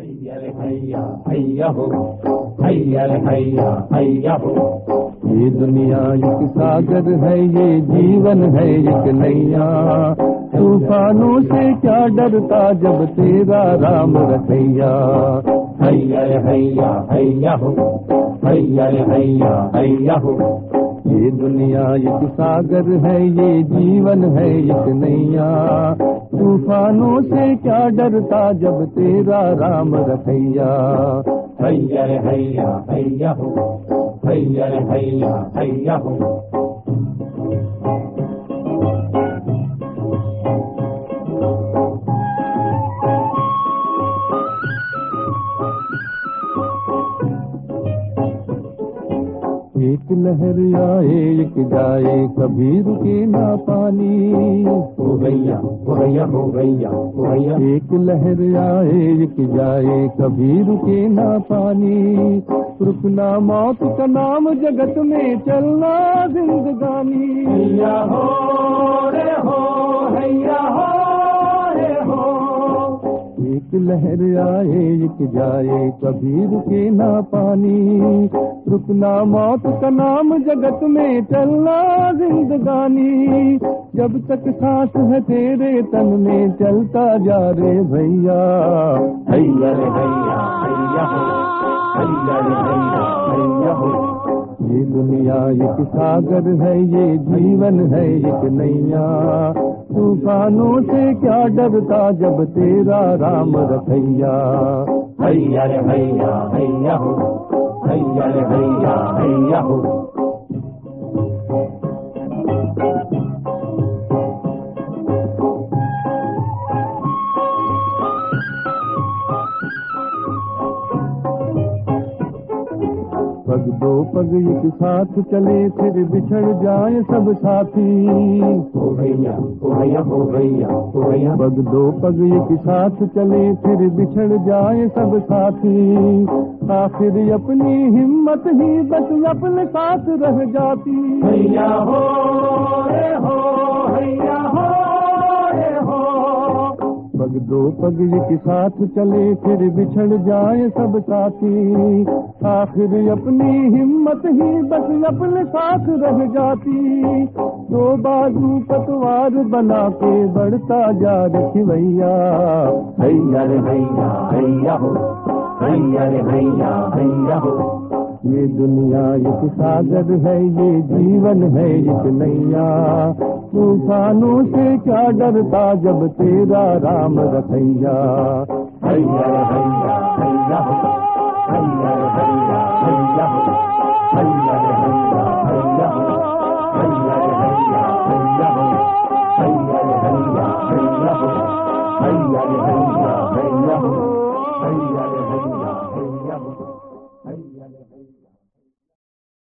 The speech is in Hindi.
हैया रे हैया हैया हो, हैया रे हैया हैया हो। ये दुनिया एक सागर है, ये जीवन है एक नैया। तूफानों से क्या डरता जब तेरा राम रखैया। हैया रे हैया हैया हो, हैया रे हैया हैया हो। ये दुनिया एक सागर है, ये जीवन है एक नैया। तूफानों से क्या डरता जब तेरा राम रखैया। हैया रे हैया हैया हो, हैया रे हैया हैया हो। एक लहर आए एक जाए, कभी रुके ना पानी। हो गैया हो गैया हो गैया हो गैया। एक लहर आए एक जाए, कभी रुके ना पानी। रुकना मौत का नाम, जगत में चलना जिंदगानी। हैया हो रे हो, हैया हो रे हो। एक लहर आए एक जाए, कभी रुके ना पानी। रुकना मौत का नाम, जगत में चलना जिंदगानी। जब तक सांस है तेरे तन में, चलता जा रे भैया। हैया रे हैया हैया हो, हैया रे हैया हैया हो। ये दुनिया एक सागर है, ये जीवन है एक नैया। तूफानों से क्या डरता जब तेरा राम रखैया। हैया रे हैया हैया हो, हैया रे हैया हैया हो। पग दो पग एक साथ चले, फिर बिछड़ जाए सब साथी। हो गैया हो गैया हो गैया हो गैया। पग दो पग एक साथ चले, फिर बिछड़ जाए सब साथी। आखिर अपनी हिम्मत ही बस अपने साथ रह जाती। हैया हो रे हो, हैया हो रे हो। पग दो पग एक साथ चले, फिर बिछड़ जाए सब साथी। आखिर अपनी हिम्मत ही बस अपने साथ रह जाती। दो बाजू पतवार बना के बढ़ता जा रखवैया। हैया रे हैया हैया हो, हैया रे हैया हैया हो। ये दुनिया एक सागर है, ये जीवन है एक नैया। तूफानों से क्या डरता जब तेरा राम रखैया। हैया रे